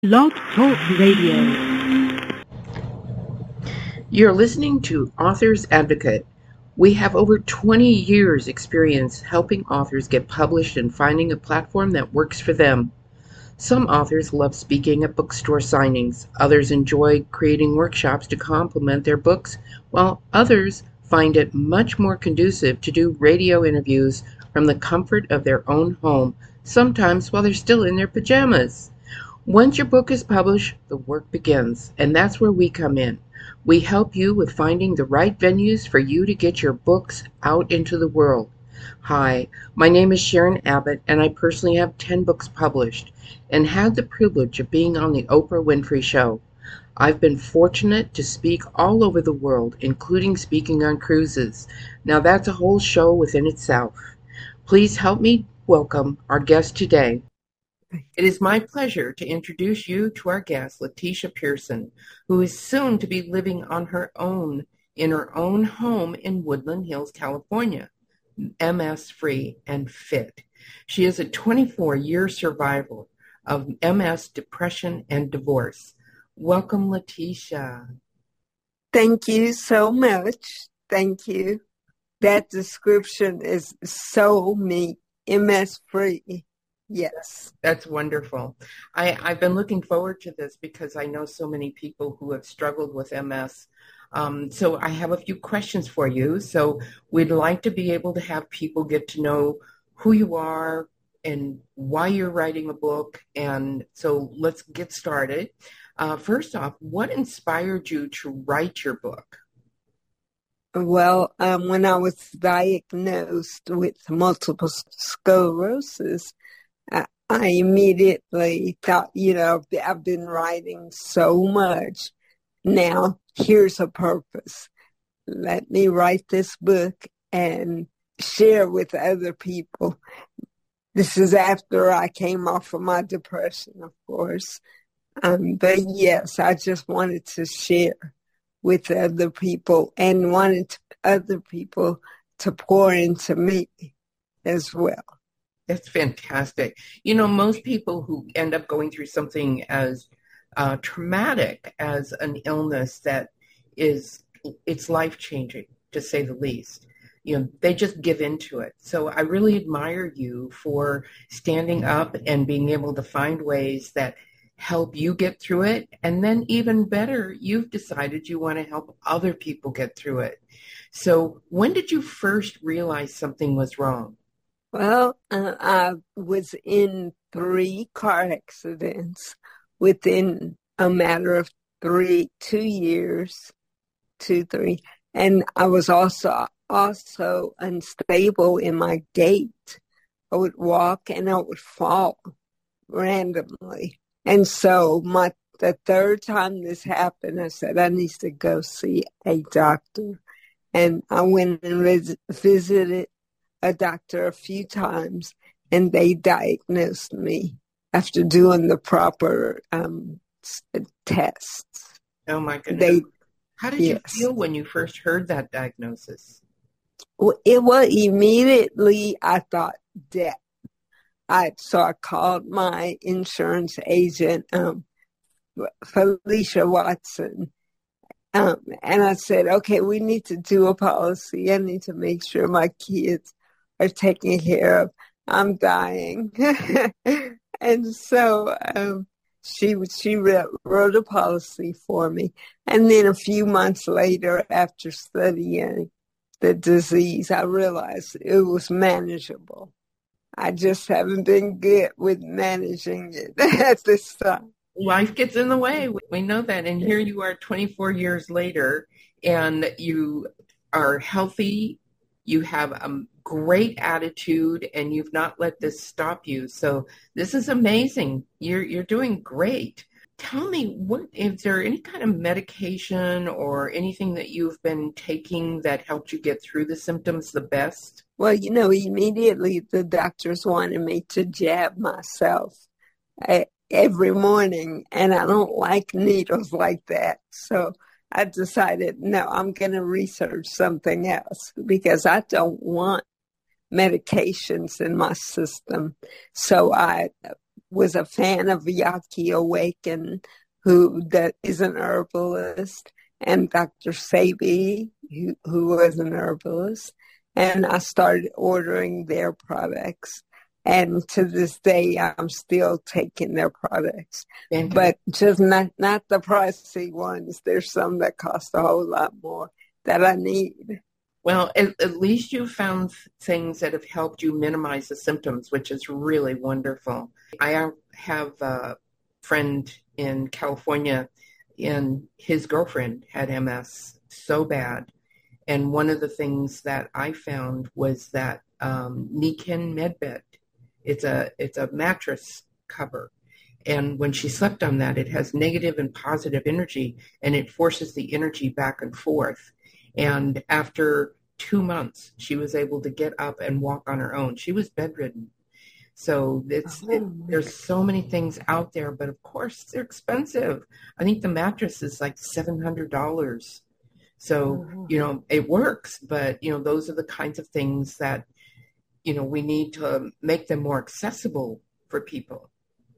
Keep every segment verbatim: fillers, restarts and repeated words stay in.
Blog Talk Radio. You're listening to Authors Advocate. We have over twenty years experience helping authors get published and finding a platform that works for them. Some authors love speaking at bookstore signings. Others enjoy creating workshops to complement their books, while others find it much more conducive to do radio interviews from the comfort of their own home, sometimes while they're still in their pajamas. Once your book is published, the work begins, and that's where we come in. We help you with finding the right venues for you to get your books out into the world. Hi, my name is Sharon Abbott, and I personally have ten books published and had the privilege of being on the Oprah Winfrey Show. I've been fortunate to speak all over the world, including speaking on cruises. Now that's a whole show within itself. Please help me welcome our guest today. It is my pleasure to introduce you to our guest, Letitia Pearson, who is soon to be living on her own in her own home in Woodland Hills, California, M S-free and fit. She is a twenty-four-year survivor of M S, depression, and divorce. Welcome, Letitia. Thank you so much. Thank you. That description is so me, M S-free. Yes. That's wonderful. I, I've been looking forward to this because I know so many people who have struggled with M S. Um, so I have a few questions for you. So we'd like to be able to have people get to know who you are and why you're writing a book. And so let's get started. Uh, first off, what inspired you to write your book? Well, um, when I was diagnosed with multiple sclerosis, I, I immediately thought, you know, I've been writing so much. Now, here's a purpose. Let me write this book and share with other people. This is after I came off of my depression, of course. Um, but yes, I just wanted to share with other people and wanted other people to pour into me as well. That's fantastic. You know, most people who end up going through something as uh, traumatic as an illness that is, it's life-changing, to say the least. You know, they just give into it. So I really admire you for standing up and being able to find ways that help you get through it. And then even better, you've decided you want to help other people get through it. So when did you first realize something was wrong? Well, uh, I was in three car accidents within a matter of three, two years, two, three. And I was also, also unstable in my gait. I would walk and I would fall randomly. And so my the third time this happened, I said, I need to go see a doctor. And I went and vis- visited a doctor a few times, and they diagnosed me after doing the proper um, tests. Oh, my goodness. They, How did yes. you feel when you first heard that diagnosis? Well, it was immediately, I thought, death. I, so I called my insurance agent, um, Felicia Watson, um, and I said, okay, we need to do a policy. I need to make sure my kids are taken care of. I'm dying. And so um, she she wrote a policy for me. And then a few months later, after studying the disease, I realized it was manageable. I just haven't been good with managing it at this time. Life gets in the way. We know that. And here you are twenty-four years later, and you are healthy. You have a great attitude, and you've not let this stop you. So this is amazing. You're you're doing great. Tell me, what is there any kind of medication or anything that you've been taking that helped you get through the symptoms the best? Well, you know, immediately the doctors wanted me to jab myself every morning, and I don't like needles like that. So I decided, no, I'm going to research something else because I don't want medications in my system. So I was a fan of Yaki Awaken, who that is an herbalist, and Doctor Sabi, who, who was an herbalist. And I started ordering their products. And to this day, I'm still taking their products, Fantastic. But just not, not the pricey ones. There's some that cost a whole lot more that I need. Well, at, at least you found things that have helped you minimize the symptoms, which is really wonderful. I have a friend in California, and his girlfriend had M S so bad. And one of the things that I found was that um, Nikken Medbed, it's a it's a mattress cover. And when she slept on that, it has negative and positive energy, and it forces the energy back and forth. And after two months, she was able to get up and walk on her own. She was bedridden. So it's it, there's so many things out there, but of course they're expensive. I think the mattress is like seven hundred dollars. So, you know, it works, but, you know, those are the kinds of things that, you know, we need to make them more accessible for people.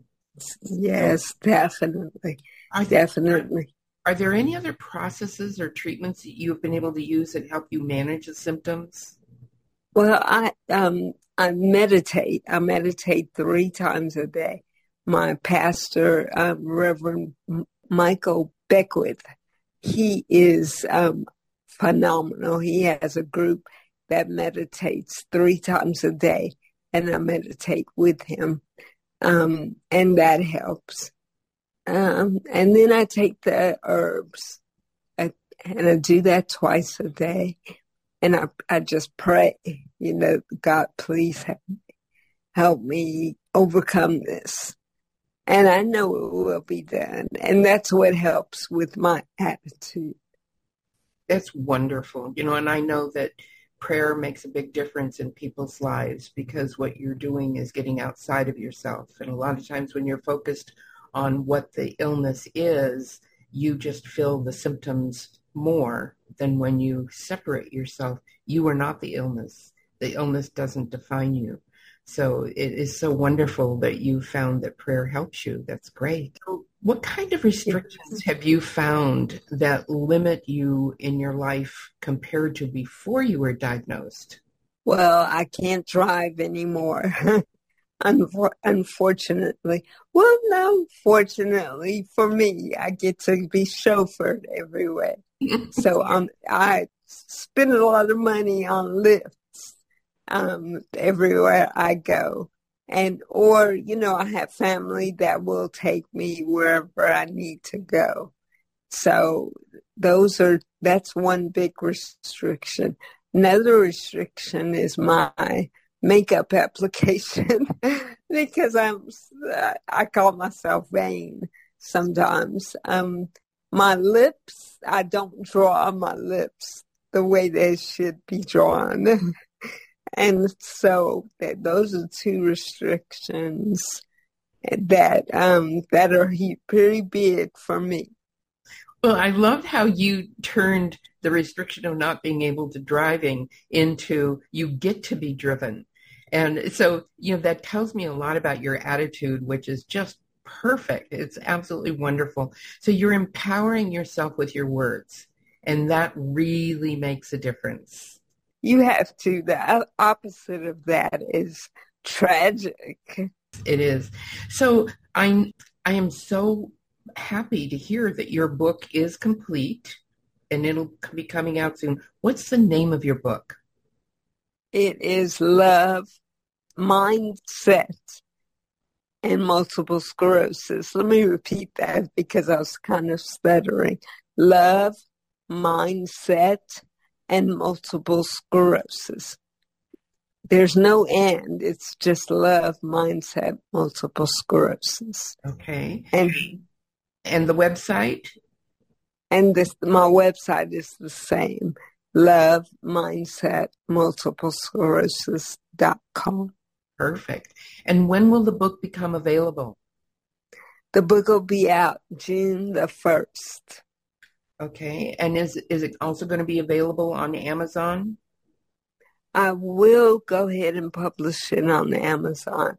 Yes, so, definitely. I definitely. Are there any other processes or treatments that you've been able to use that help you manage the symptoms? Well, I um I meditate. I meditate three times a day. My pastor, um, Reverend Michael Beckwith, he is um, phenomenal. He has a group that meditates three times a day, and I meditate with him, um, and that helps. Um, and then I take the herbs, I, and I do that twice a day. And I, I just pray, you know, God, please help me, help me overcome this. And I know it will be done. And that's what helps with my attitude. That's wonderful. You know, and I know that prayer makes a big difference in people's lives, because what you're doing is getting outside of yourself. And a lot of times when you're focused on what the illness is, you just feel the symptoms more than when you separate yourself. You are not the illness. The illness doesn't define you. So it is so wonderful that you found that prayer helps you. That's great. So what kind of restrictions have you found that limit you in your life compared to before you were diagnosed? Well, I can't drive anymore. Unfortunately. Well, no, fortunately for me, I get to be chauffeured everywhere. So um, I spend a lot of money on lifts um, everywhere I go. And, or, you know, I have family that will take me wherever I need to go. So those are, that's one big restriction. Another restriction is my makeup application because I'm, I call myself vain sometimes. Um, my lips, I don't draw my lips the way they should be drawn. And so that those are two restrictions that, um, that are pretty big for me. Well, I loved how you turned the restriction of not being able to driving into you get to be driven. And so, you know, that tells me a lot about your attitude, which is just perfect. It's absolutely wonderful. So you're empowering yourself with your words, and that really makes a difference. You have to. The opposite of that is tragic. It is. So I'm, I am so happy to hear that your book is complete and it'll be coming out soon. What's the name of your book? It is Love, Mindset, and Multiple Sclerosis. Let me repeat that because I was kind of stuttering. Love, Mindset, and Multiple Sclerosis. There's no and. It's just love, mindset, multiple sclerosis. Okay. And and the website? And this, my website is the same. Love, mindset, multiple sclerosis dot com. Perfect. And when will the book become available? The book will be out June the first. Okay. And is is it also going to be available on Amazon? I will go ahead and publish it on Amazon.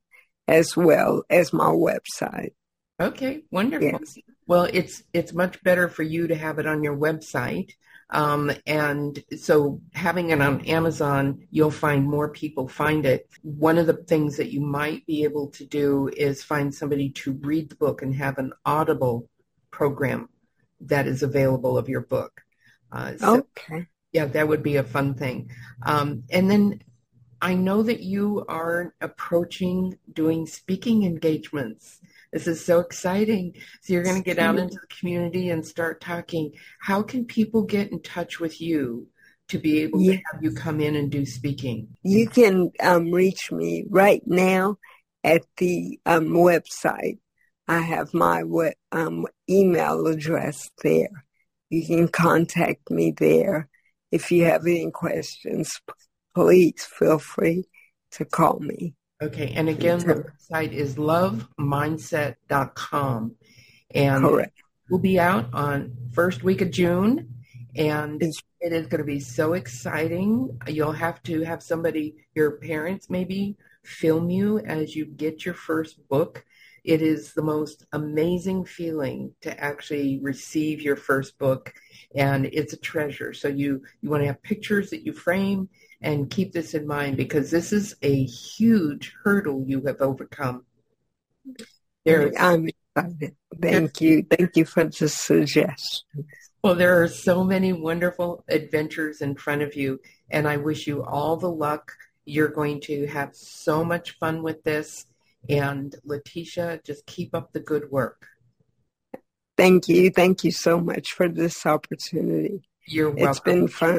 as well as my website. Okay, wonderful. Yes. Well, it's it's much better for you to have it on your website. Um, and so having it on Amazon, you'll find more people find it. One of the things that you might be able to do is find somebody to read the book and have an Audible program that is available of your book. Uh, so, okay. Yeah, that would be a fun thing. Um, and then I know that you are approaching doing speaking engagements. This is so exciting. So you're going to get out into the community and start talking. How can people get in touch with you to be able Yeah. to have you come in and do speaking? You can um, reach me right now at the um, website. I have my we- um, email address there. You can contact me there. If you have any questions, please feel free to call me. Okay, and again, the website is love mindset dot com. And Correct. we'll be out on first week of June, and it is going to be so exciting. You'll have to have somebody, your parents maybe, film you as you get your first book. It is the most amazing feeling to actually receive your first book, and it's a treasure. So you, you want to have pictures that you frame and keep this in mind, because this is a huge hurdle you have overcome. There's, I'm excited. Thank you. Thank you for the suggestion. Well, there are so many wonderful adventures in front of you, and I wish you all the luck. You're going to have so much fun with this. And Letitia, just keep up the good work. Thank you. Thank you so much for this opportunity. You're welcome. It's been fun.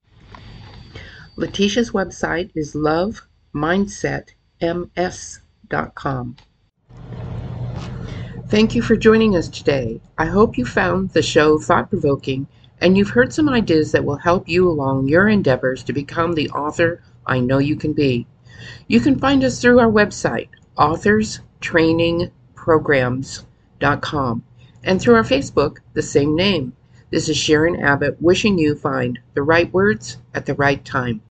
Letitia's website is love mindset m s dot com. Thank you for joining us today. I hope you found the show thought-provoking and you've heard some ideas that will help you along your endeavors to become the author I know you can be. You can find us through our website, authors training programs dot com, and through our Facebook, the same name. This is Sharon Abbott wishing you find the right words at the right time.